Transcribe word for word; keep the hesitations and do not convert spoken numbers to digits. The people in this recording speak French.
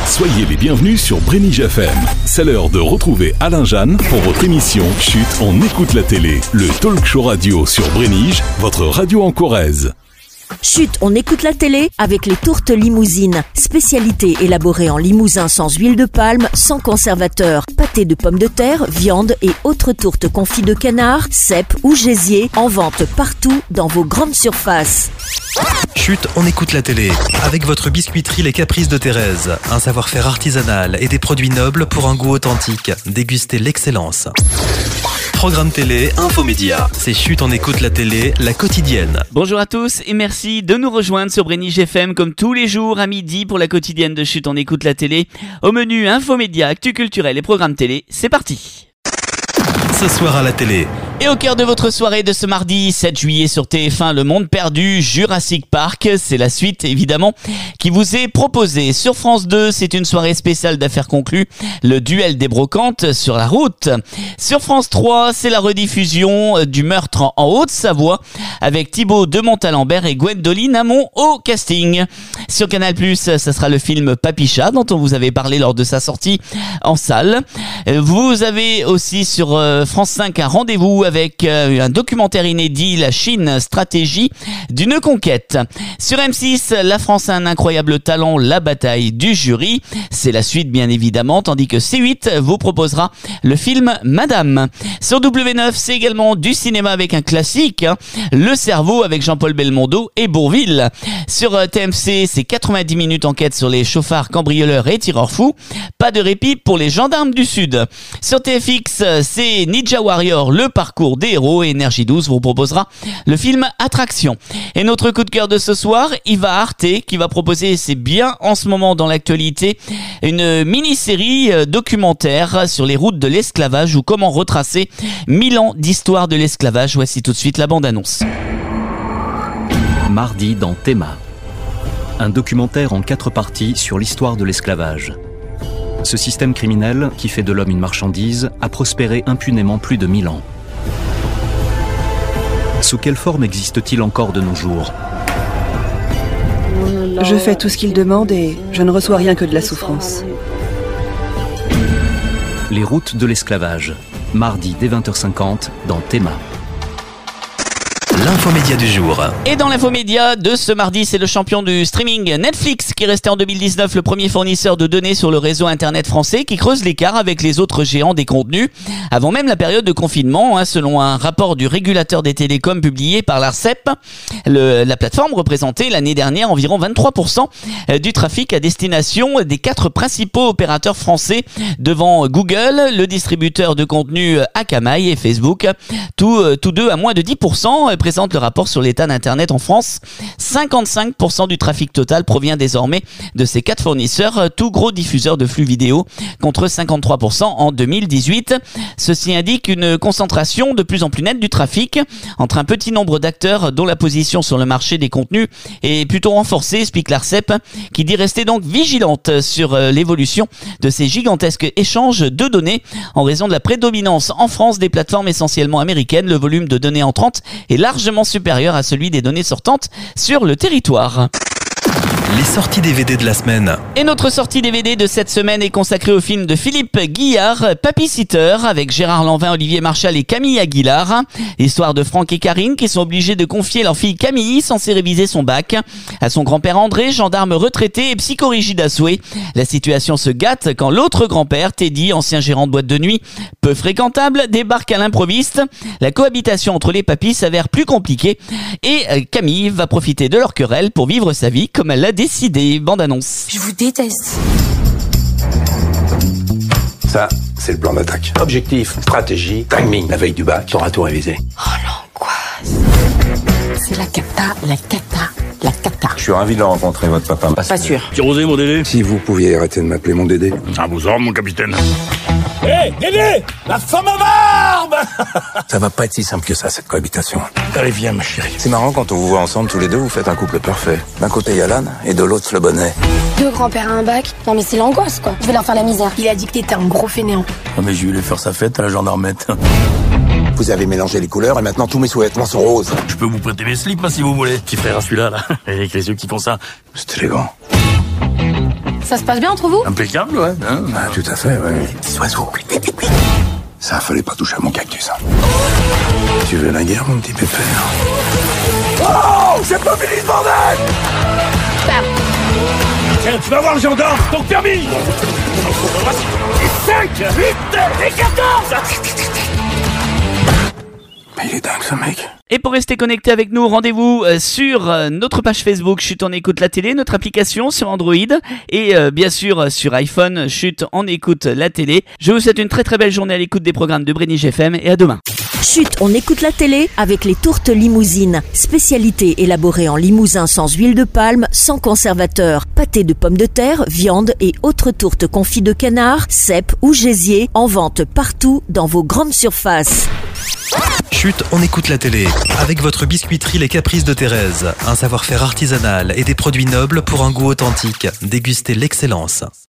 Soyez les bienvenus sur Brénige F M. C'est l'heure de retrouver Alain Jeanne pour votre émission Chut, on écoute la télé. Le talk show radio sur Brénige, votre radio en Corrèze. Chut, on écoute la télé avec les tourtes limousines. Spécialité élaborée en limousin sans huile de palme, sans conservateur. Pâté de pommes de terre, viande et autres tourtes confits de canard, cèpe ou gésier. En vente partout dans vos grandes surfaces. Chut, on écoute la télé. Avec votre biscuiterie Les Caprices de Thérèse. Un savoir-faire artisanal et des produits nobles pour un goût authentique. Dégustez l'excellence. Programme télé, Infomédia. C'est Chut, on écoute la télé, la quotidienne. Bonjour à tous et merci de nous rejoindre sur Brénige F M comme tous les jours à midi pour la quotidienne de Chut, on écoute la télé. Au menu Infomédia, actu culturel et programme télé, c'est parti. Ce soir à la télé. Et au cœur de votre soirée de ce mardi sept juillet sur T F un, Le Monde Perdu, Jurassic Park, c'est la suite évidemment qui vous est proposée. Sur France deux, c'est une soirée spéciale d'affaires conclues, le duel des brocantes sur la route. Sur France trois, c'est la rediffusion du meurtre en Haute-Savoie avec Thibaut de Montalembert et Gwendoline Amon au casting. Sur Canal plus, ça sera le film Papicha dont on vous avait parlé lors de sa sortie en salle. Vous avez aussi sur France cinq un rendez-vous avec euh, un documentaire inédit, La Chine, stratégie d'une conquête. Sur M six, la France a un incroyable talent, la bataille du jury. C'est la suite bien évidemment, tandis que C huit vous proposera le film Madame. Sur W neuf, c'est également du cinéma avec un classique, hein, Le Cerveau avec Jean-Paul Belmondo et Bourvil. Sur euh, T M C, c'est quatre-vingt-dix minutes enquête sur les chauffards, cambrioleurs et tireurs fous. Pas de répit pour les gendarmes du Sud. Sur T F X, c'est Ninja Warrior, le parcours des héros, et Énergie douze vous proposera le film Attraction. Et notre coup de cœur de ce soir, il va à Arte qui va proposer, c'est bien en ce moment dans l'actualité, une mini-série documentaire sur les routes de l'esclavage ou comment retracer mille ans d'histoire de l'esclavage. Voici tout de suite la bande-annonce. Mardi dans Théma. Un documentaire en quatre parties sur l'histoire de l'esclavage. Ce système criminel, qui fait de l'homme une marchandise, a prospéré impunément plus de mille ans. Sous quelle forme existe-t-il encore de nos jours ? Je fais tout ce qu'il demande et je ne reçois rien que de la souffrance. Les routes de l'esclavage. Mardi dès vingt heures cinquante dans Théma. L'infomédia du jour. Et dans l'infomédia de ce mardi, c'est le champion du streaming Netflix qui restait en deux mille dix-neuf le premier fournisseur de données sur le réseau internet français qui creuse l'écart avec les autres géants des contenus avant même la période de confinement, hein, selon un rapport du régulateur des télécoms publié par l'Arcep. Le, la plateforme représentait l'année dernière environ vingt-trois pour cent du trafic à destination des quatre principaux opérateurs français devant Google, le distributeur de contenu Akamai et Facebook, tous, tous deux à moins de dix pour cent. Présente le rapport sur l'état d'Internet en France. cinquante-cinq pour cent du trafic total provient désormais de ces quatre fournisseurs, tout gros diffuseurs de flux vidéo, contre cinquante-trois pour cent en deux mille dix-huit. Ceci indique une concentration de plus en plus nette du trafic entre un petit nombre d'acteurs dont la position sur le marché des contenus est plutôt renforcée, explique l'Arcep, qui dit rester donc vigilante sur l'évolution de ces gigantesques échanges de données. En raison de la prédominance en France des plateformes essentiellement américaines, le volume de données entrantes est largement supérieur à celui des données sortantes sur le territoire. Les sorties D V D de la semaine. Et notre sortie D V D de cette semaine est consacrée au film de Philippe Guillard, Papy-Sitter, avec Gérard Lanvin, Olivier Marchal et Camille Aguilar. L'histoire de Franck et Karine qui sont obligés de confier leur fille Camille, censée réviser son bac, à son grand-père André, gendarme retraité et psychorigide à souhait. La situation se gâte quand l'autre grand-père, Teddy, ancien gérant de boîte de nuit, peu fréquentable, débarque à l'improviste. La cohabitation entre les papys s'avère plus compliquée et Camille va profiter de leur querelle pour vivre sa vie comme elle l'a décidé. Bande annonce. Je vous déteste. Ça, c'est le plan d'attaque. Objectif, stratégie, timing. La veille du bac, t'auras tout révisé. Oh l'angoisse. C'est la cata, la cata, la cata. Je suis ravi de le rencontrer, votre papa. Pas, Pas sûr. T'es osé, mon Dédé? Si vous pouviez arrêter de m'appeler mon Dédé. À vos ordres, mon capitaine. Hé, hey, Dédé! La femme à barbe! Ça va pas être si simple que ça, cette cohabitation. Allez, viens, ma chérie. C'est marrant, quand on vous voit ensemble tous les deux, vous faites un couple parfait. D'un côté, il y a l'âne, et de l'autre, le bonnet. Deux grands-pères à un bac? Non mais c'est l'angoisse, quoi. Je vais leur faire la misère. Il a dit que t'étais un gros fainéant. Ah, mais je voulais faire sa fête à la gendarmette. Vous avez mélangé les couleurs, et maintenant tous mes sous-vêtements sont roses. Je peux vous prêter mes slips, hein, si vous voulez. Petit frère, celui-là, là. Avec les yeux qui font ça. C'est élégant. Ça se passe bien entre vous? Impeccable, ouais. Hein Ah, tout à fait, ouais. Petits oiseaux. Ça, fallait pas toucher à mon cactus, hein. Tu veux la guerre, mon petit pépère? Oh! J'ai pas fini ce bordel! Tiens, tu vas voir le gendarme, ton permis. cinq, huit et quatorze. Mais il est dingue, ce mec. Et pour rester connecté avec nous, rendez-vous euh, sur euh, notre page Facebook Chut on écoute la télé, notre application sur Android et euh, bien sûr euh, sur iPhone Chut on écoute la télé. Je vous souhaite une très très belle journée à l'écoute des programmes de Brénig F M et à demain. Chut, on écoute la télé avec les tourtes limousines. Spécialité élaborée en limousin sans huile de palme, sans conservateur. Pâté de pommes de terre, viande et autres tourtes confits de canard, cèpes ou gésier. En vente partout dans vos grandes surfaces. Chut, on écoute la télé. Avec votre biscuiterie Les Caprices de Thérèse. Un savoir-faire artisanal et des produits nobles pour un goût authentique. Dégustez l'excellence.